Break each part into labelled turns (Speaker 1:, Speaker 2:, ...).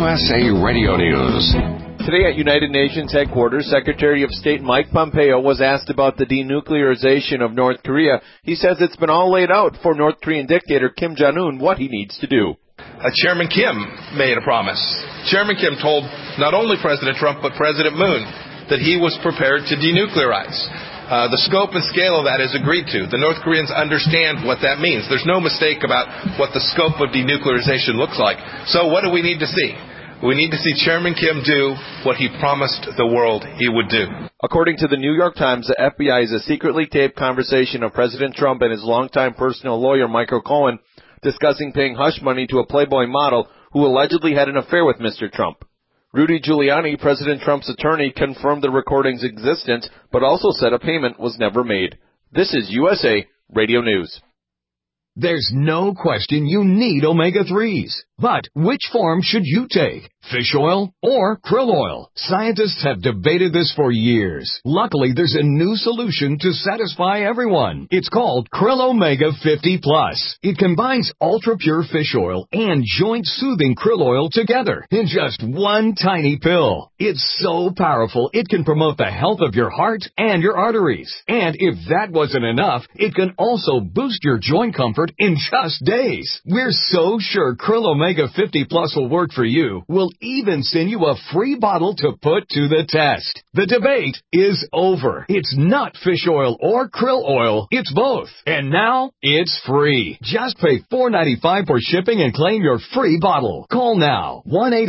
Speaker 1: USA Radio News.
Speaker 2: Today at United Nations headquarters, Secretary of State Mike Pompeo was asked about the denuclearization of North Korea. He says it's been all laid out for North Korean dictator Kim Jong-un what he needs to do.
Speaker 3: Chairman Kim made a promise. Chairman Kim told not only President Trump but President Moon that he was prepared to denuclearize. The scope and scale of that is agreed to. The North Koreans understand what that means. There's no mistake about what the scope of denuclearization looks like. So what do we need to see? We need to see Chairman Kim do what he promised the world he would do.
Speaker 2: According to the New York Times, the FBI has a secretly taped conversation of President Trump and his longtime personal lawyer, Michael Cohen, discussing paying hush money to a Playboy model who allegedly had an affair with Mr. Trump. Rudy Giuliani, President Trump's attorney, confirmed the recording's existence, but also said a payment was never made. This is USA Radio News.
Speaker 4: There's no question you need omega-3s. But which form should you take? Fish oil or krill oil? Scientists have debated this for years. Luckily, there's a new solution to satisfy everyone. It's called Krill Omega 50 Plus. It combines ultra-pure fish oil and joint-soothing krill oil together in just one tiny pill. It's so powerful, it can promote the health of your heart and your arteries. And if that wasn't enough, it can also boost your joint comfort in just days. We're so sure Krill Omega 50 Plus will work for you. We'll even send you a free bottle to put to the test. The debate is over. It's not fish oil or krill oil. It's both. And now it's free. Just pay $4.95 for shipping and claim your free bottle. Call now.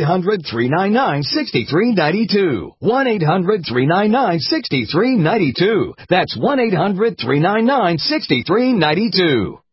Speaker 4: 1-800-399-6392. 1-800-399-6392. That's 1-800-399-6392.